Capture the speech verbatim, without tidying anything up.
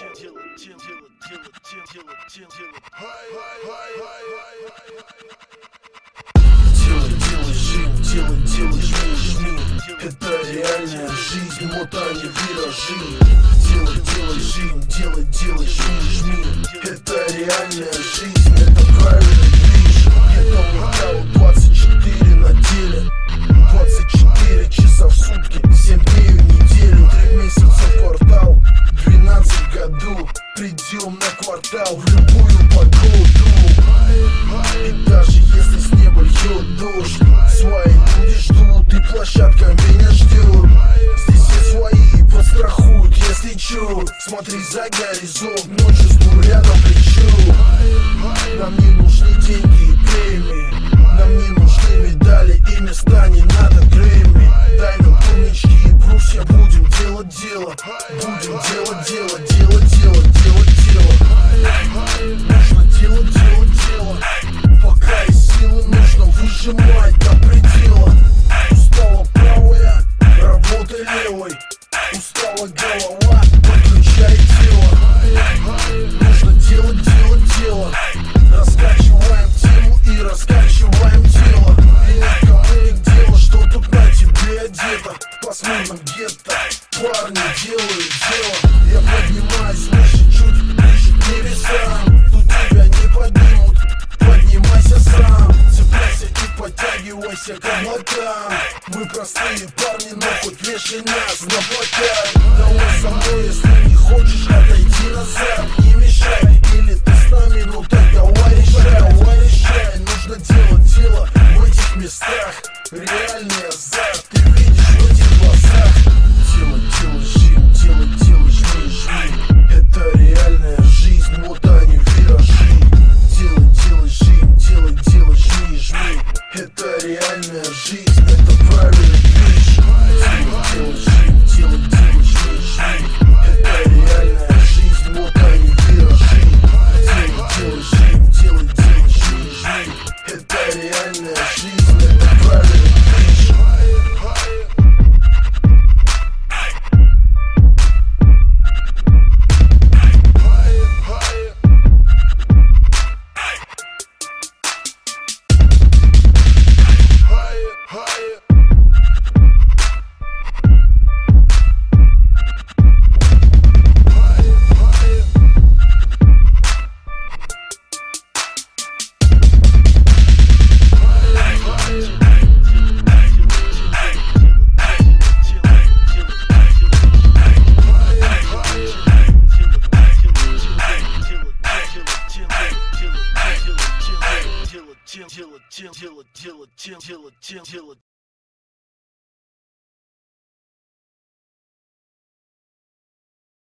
Делай, делай, жим, делай, делай, жми, жми. Это реальная жизнь, мотание виражи. Делай, делай, жим, делай, делай, жми, жми. Это реальная жизнь, это правильный движ. Это мотал двадцать четыре на деле, двадцать четыре часа в сутки, семь дней в неделю, три месяца в квартал, двенадцать в году. Придем на квартал в любую погоду. И даже если с неба льет дождь, свои люди ждут, и площадка меня ждет. Здесь все свои подстрахуют, если чё. Смотри за горизонт, ночью жду рядом плечу. Нам не нужны деньги и премии, нам не нужны медали и места, не надо Грэмми. Дай нам турнички и брусья, будем делать дело. Будем делать дело, делать дело, делать дело. Нужно делать, делать дело. Пока есть силы, нужно выжимать до предела. Устала правая, работай левой. Устала голова, подключай тело. Нужно делать, делать дело. Раскачиваем тему и раскачиваем тело. И никому не дело, что тут на тебе одето. По смутным гетто парни делают дело. Я поднимаюсь выше, чуть ближе к небесам. Тут тебя не поднимут, поднимайся сам. Цепляйся и подтягивайся к облакам. Мы простые парни, но хоть вешай нас на плакат. Давай со мной, если не хочешь, отойди назад. Не мешай, или ты с нами, ну так давай решай, давай решай. Нужно делать дело в этих местах. Реальный азарт ты видишь в этих глазах. Делать, делать, жим, делать, делать, жми, жми. Это реальная жизнь, вот они виражи. Делать, делать, жим, делать, делать, жми, жми. Это реальная жизнь, это правильный движ. Делать, делать, жим, делать, делать, жми, жми. Это реальная жизнь, вот они виражи. Делать, делать, жим, делать, делать, жми, жми. Это реальная жизнь, это правильный движ. Делать, делать, делать, делать, делать, делать, делать, делать.